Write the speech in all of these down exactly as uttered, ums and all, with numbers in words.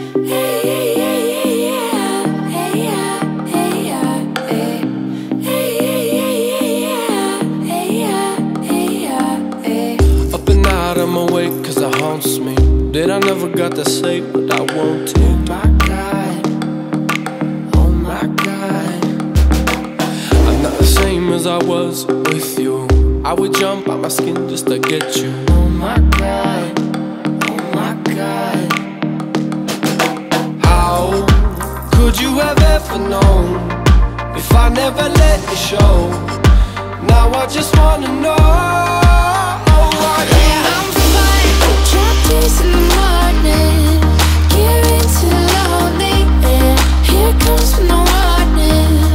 I'm awake cause it haunts me that I never got to say what I want to. Oh my God, oh my God. I'm not the same as I was with you. I would jump out my skin just to get you. Oh my God, oh my God. How could you have ever known if I never let you show? Now I just wanna know. In the morning, get into the lonely, and here comes from the warning.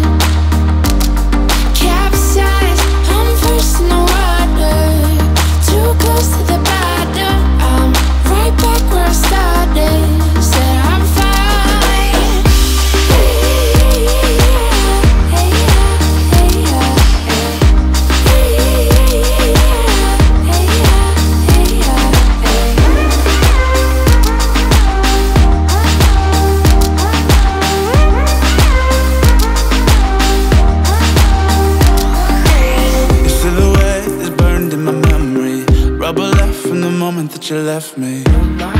Capsize, I'm first in the water, too close to the bottom. I'm right back where I started, said I'm fine. Hey, hey, yeah, hey, yeah, hey, yeah, hey, hey, yeah, hey, yeah, hey, yeah. Rubber left from the moment that you left me. Oh my